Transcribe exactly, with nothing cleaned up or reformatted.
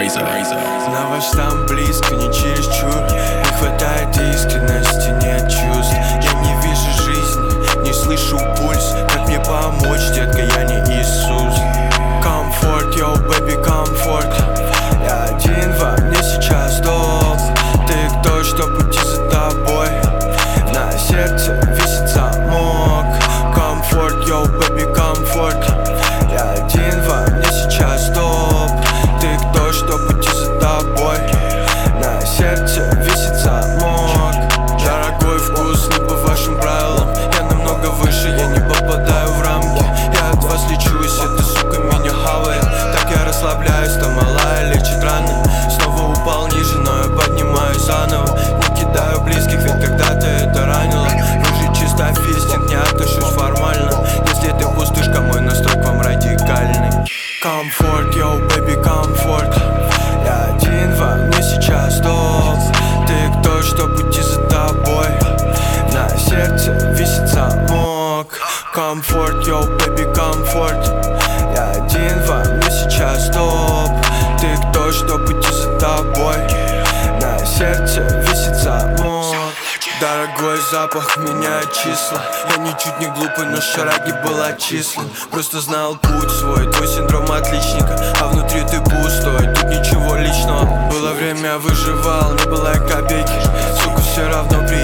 Razor. На ваш там близко, не чересчур. Не хватает искренности, нет чувств. Я не вижу жизни, не слышу пульс. Как мне помочь, детка, я не Иисус. Комфорт, йоу, бэби, комфорт. Я один во мне сейчас топ. Ты кто, что пути за тобой? На сердце висит замок. Комфорт, йоу, бэби, комфорт. Я один во мне сейчас топ. Ты кто, что пути за тобой? На сердце висит замок. Дорогой вкус не по вашим правилам. Я намного выше, я не попадаю в рамки. Я от вас лечусь, эта сука меня хавает. Так я расслабляюсь, там малая лечит раны. Снова упал ниже, но я поднимаюсь заново. Не кидаю близких, ведь когда-то это ранило. Вы же чисто фистинг, не отношусь формально. Если ты пустышка, мой настрой к вам радикальный. Комфорт, йоу, бэби, комфорт. Я один во мне сейчас топ. Ты кто, что пути за тобой? На сердце висит замок. Комфорт, йоу, бэби, комфорт. Я один во мне сейчас топ. Ты кто, что пути за тобой? На сердце висит замок. Дорогой запах меняет числа. Я ничуть не глупый, но шараги был отчислен. Просто знал путь свой, твой синдром отличника. А внутри ты пустой, тут ничего личного. Было время, выживал, не было и копейки. Сука, все равно приятно.